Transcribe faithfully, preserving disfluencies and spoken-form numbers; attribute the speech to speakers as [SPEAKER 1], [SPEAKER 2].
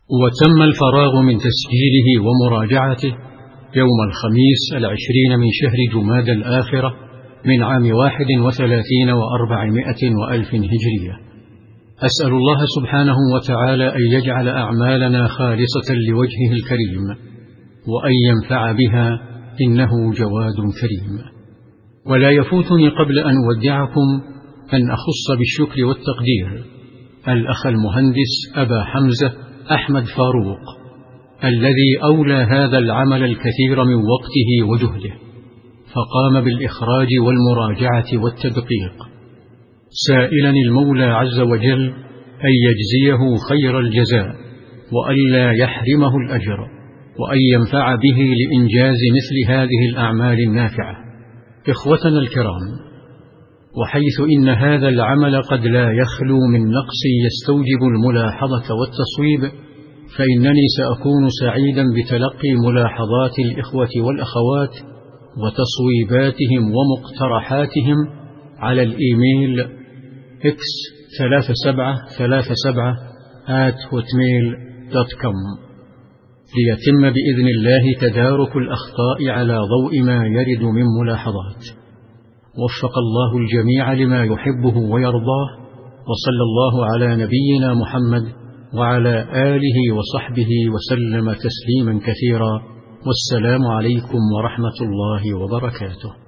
[SPEAKER 1] وتم الفراغ من تسجيله ومراجعته يوم الخميس العشرين من شهر جماد الآخرة من عام واحد وثلاثين وأربعمائة وألف هجرية. أسأل الله سبحانه وتعالى أن يجعل أعمالنا خالصة لوجهه الكريم وأن ينفع بها، إنه جواد كريم. ولا يفوتني قبل أن أودعكم أن أخص بالشكر والتقدير الأخ المهندس أبا حمزة أحمد فاروق، الذي أولى هذا العمل الكثير من وقته وجهده، فقام بالإخراج والمراجعة والتدقيق، سائلا المولى عز وجل أن يجزيه خير الجزاء وألا يحرمه الأجر، وأن ينفع به لإنجاز مثل هذه الأعمال النافعة. إخوتنا الكرام، وحيث إن هذا العمل قد لا يخلو من نقص يستوجب الملاحظة والتصويب، فإنني سأكون سعيدا بتلقي ملاحظات الإخوة والأخوات وتصويباتهم ومقترحاتهم على الإيميل إكس ثلاثة سبعة ثلاثة سبعة آت هوتميل دوت كوم، ليتم بإذن الله تدارك الأخطاء على ضوء ما يرد من ملاحظات. وفق الله الجميع لما يحبه ويرضاه، وصلى الله على نبينا محمد وعلى آله وصحبه وسلم تسليما كثيرا، والسلام عليكم ورحمة الله وبركاته.